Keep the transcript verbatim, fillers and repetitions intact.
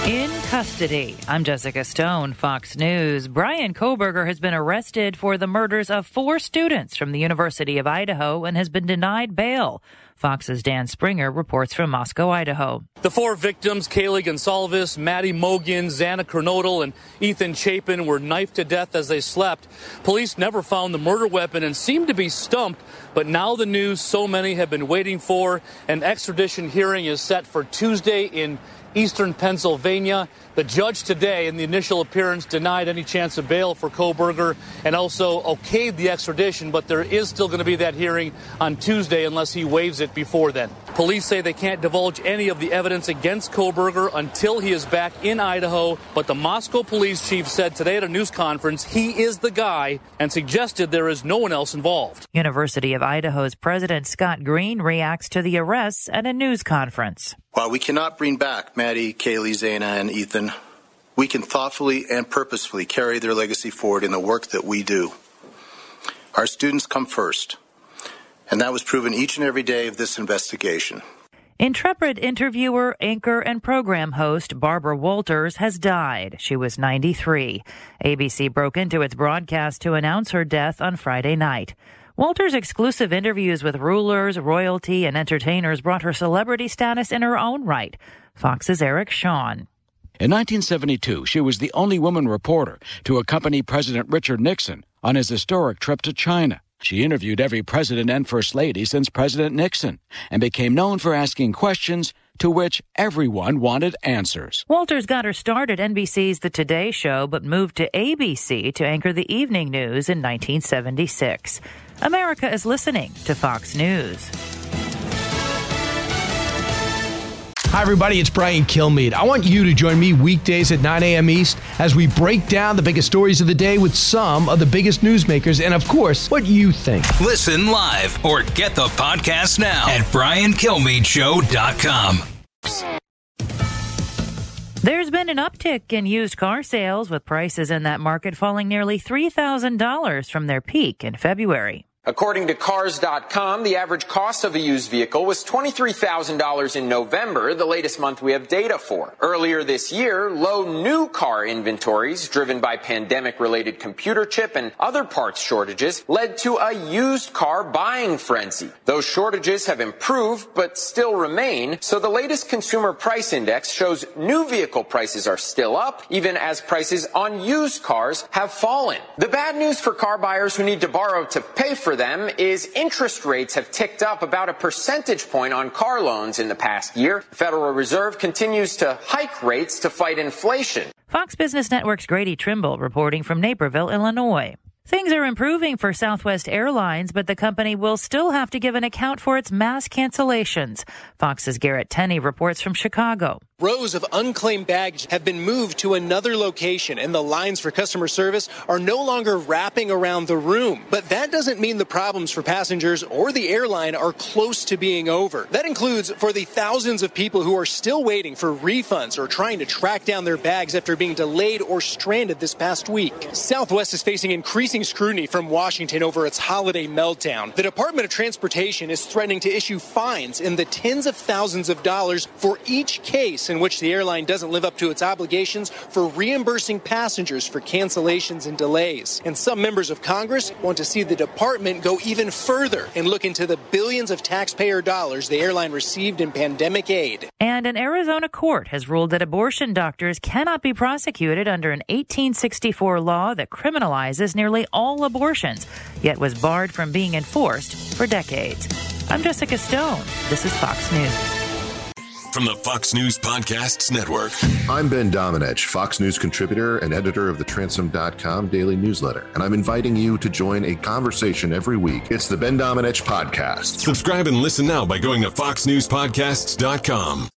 In custody, I'm Jessica Stone, Fox News. Bryan Kohberger has been arrested for the murders of four students from the University of Idaho and has been denied bail. Fox's Dan Springer reports from Moscow, Idaho. The four victims, Kaylee Gonsalves, Maddie Mogan, Xana Kernodle, and Ethan Chapin, were knifed to death as they slept. Police never found the murder weapon and seemed to be stumped, but now the news so many have been waiting for. An extradition hearing is set for Tuesday in Eastern Pennsylvania. The judge today, in the initial appearance, denied any chance of bail for Kohberger and also okayed the extradition, but there is still going to be that hearing on Tuesday unless he waives it before then. Police say they can't divulge any of the evidence against Kohberger until he is back in Idaho, but the Moscow police chief said today at a news conference he is the guy and suggested there is no one else involved. University of Idaho's President Scott Green reacts to the arrests at a news conference. While we cannot bring back Maddie, Kaylee, Xana, and Ethan, we can thoughtfully and purposefully carry their legacy forward in the work that we do. Our students come first, and that was proven each and every day of this investigation. Intrepid interviewer, anchor, and program host Barbara Walters has died. She was ninety-three. A B C broke into its broadcast to announce her death on Friday night. Walters' exclusive interviews with rulers, royalty, and entertainers brought her celebrity status in her own right. Fox's Eric Shawn. In nineteen seventy-two, she was the only woman reporter to accompany President Richard Nixon on his historic trip to China. She interviewed every president and first lady since President Nixon and became known for asking questions to which everyone wanted answers. Walters got her start at N B C's The Today Show, but moved to A B C to anchor the evening news in nineteen seventy-six. America is listening to Fox News. Hi, everybody. It's Brian Kilmeade. I want you to join me weekdays at nine a.m. East as we break down the biggest stories of the day with some of the biggest newsmakers and, of course, what you think. Listen live or get the podcast now at brian kilmeade show dot com. There's been an uptick in used car sales, with prices in that market falling nearly three thousand dollars from their peak in February. According to cars dot com, the average cost of a used vehicle was twenty-three thousand dollars in November, the latest month we have data for. Earlier this year, low new car inventories, driven by pandemic-related computer chip and other parts shortages, led to a used car buying frenzy. Those shortages have improved, but still remain, so the latest Consumer Price Index shows new vehicle prices are still up, even as prices on used cars have fallen. The bad news for car buyers who need to borrow to pay for them is interest rates have ticked up about a percentage point on car loans in the past year. The Federal Reserve continues to hike rates to fight inflation. Fox Business Network's Grady Trimble reporting from Naperville, Illinois. Things are improving for Southwest Airlines, but the company will still have to give an account for its mass cancellations. Fox's Garrett Tenney reports from Chicago. Rows of unclaimed baggage have been moved to another location, and the lines for customer service are no longer wrapping around the room. But that doesn't mean the problems for passengers or the airline are close to being over. That includes for the thousands of people who are still waiting for refunds or trying to track down their bags after being delayed or stranded this past week. Southwest is facing increasing scrutiny from Washington over its holiday meltdown. The Department of Transportation is threatening to issue fines in the tens of thousands of dollars for each case in which the airline doesn't live up to its obligations for reimbursing passengers for cancellations and delays. And some members of Congress want to see the department go even further and look into the billions of taxpayer dollars the airline received in pandemic aid. And an Arizona court has ruled that abortion doctors cannot be prosecuted under an eighteen sixty-four law that criminalizes nearly all abortions, yet was barred from being enforced for decades. I'm Jessica Stone. This is Fox News. From the Fox News Podcasts Network. I'm Ben Domenech, Fox News contributor and editor of the Transom dot com daily newsletter, and I'm inviting you to join a conversation every week. It's the Ben Domenech Podcast. Subscribe and listen now by going to fox news podcasts dot com.